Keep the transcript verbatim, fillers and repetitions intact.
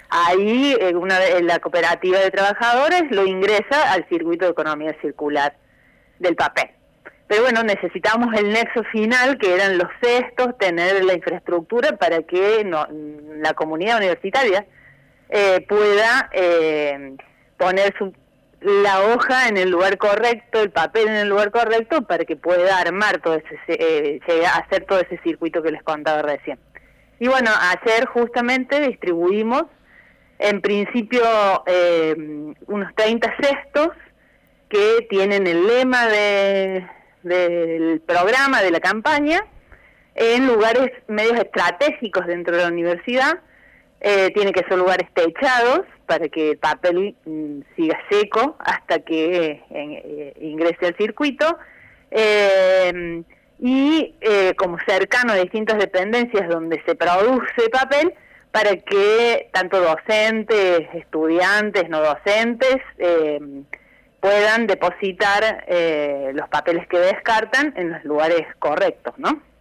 ahí eh, una de, la cooperativa de trabajadores lo ingresa al circuito de economía circular del papel. Pero bueno, necesitamos el nexo final, que eran los cestos, tener la infraestructura para que no, la comunidad universitaria eh, pueda eh, poner su, la hoja en el lugar correcto, el papel en el lugar correcto, para que pueda armar todo ese, eh, hacer todo ese circuito que les contaba recién. Y bueno, ayer justamente distribuimos, en principio, eh, unos treinta cestos que tienen el lema de, del programa, de la campaña, en lugares medios estratégicos dentro de la universidad. Eh, tiene que ser lugares techados para que el papel mm, siga seco hasta que eh, eh, ingrese al circuito. Eh, y eh, como cercano a distintas dependencias donde se produce papel, para que tanto docentes, estudiantes, no docentes, eh, puedan depositar eh, los papeles que descartan en los lugares correctos, ¿no?